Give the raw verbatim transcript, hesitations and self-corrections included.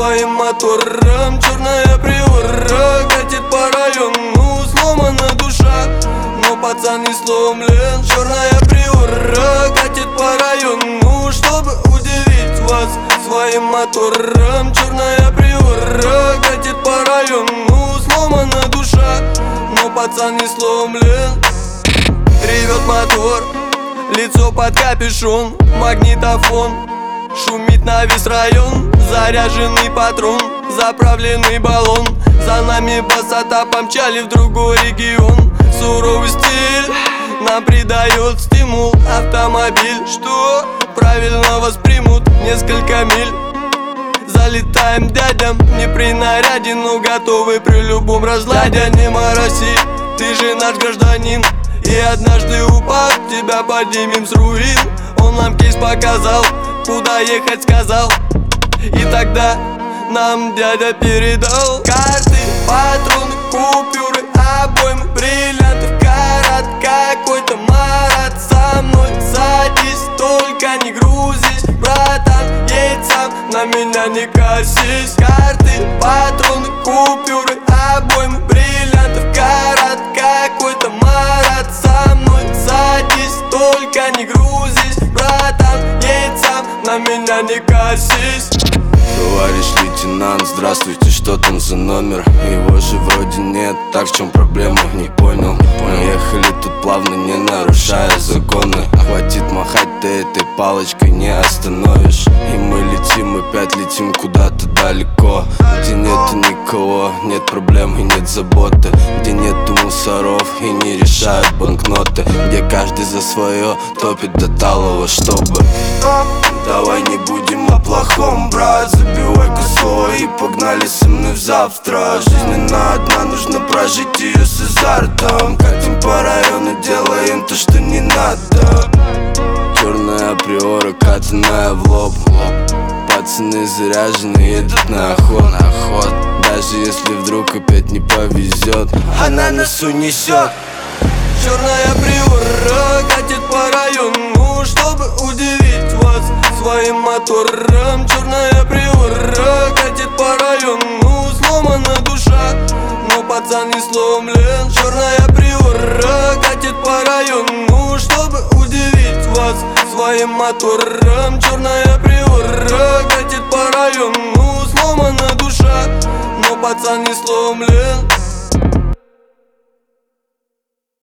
своим мотором. Черная приора катит по району, сломана душа, но пацан не сломлен. Черная приора катит по району, чтобы удивить вас своим мотором. Черная приора катит по району, сломана душа, но пацан не сломлен. Ревет мотор, лицо под капюшон, магнитофон, шумит на весь район. Заряженный патрон, заправленный баллон, за нами басата помчали в другой регион. Суровый стиль нам придает стимул автомобиль, что правильно воспримут несколько миль. Залетаем дядям не при наряде, но готовы при любом разладе. Не мороси, ты же наш гражданин, и однажды упав, тебя поднимем с руин. Он нам кейс показал, куда ехать сказал, и тогда нам дядя передал карты, патроны, купюры, обоймы, бриллиантов, карат, какой-то Марат. Со мной садись, только не грузись, братан, едь сам, на меня не косись. Карты, патроны, купюры, обоймы, бриллиантов, карат, какой-то Марат. Со мной садись, только не грузись, братан, едь сам, на меня не косись. Товарищ лейтенант, здравствуйте, что там за номер? Его же вроде нет, так в чем проблема? Не понял, не понял. Ехали тут плавно, не нарушая законы. Хватит махать, ты этой палочкой не остановишь. И мы летим, опять летим куда-то далеко, где нету никого, нет проблем и нет заботы, где нету мусоров и не решают банкноты, где каждый за свое топит до талого, чтобы... Давай не будем о плохом, брат, забивай-ка слово и погнали со мной в завтра. Жизнь она одна, нужно прожить ее с азартом. Катим по району, делаем то, что не надо. Черная приора, катаная в лоб. Пацаны заряжены, едут на охот. Даже если вдруг опять не повезет, она нас унесет. Черная приора катит по району, чтобы удивить вас своим мотором. Черная приора катит по району, сломана душа, но пацан не сломлен. Черная приора катит по району, чтобы удивить вас своим мотором. Черная приора катит по району, сломана душа, но пацан не сломлен.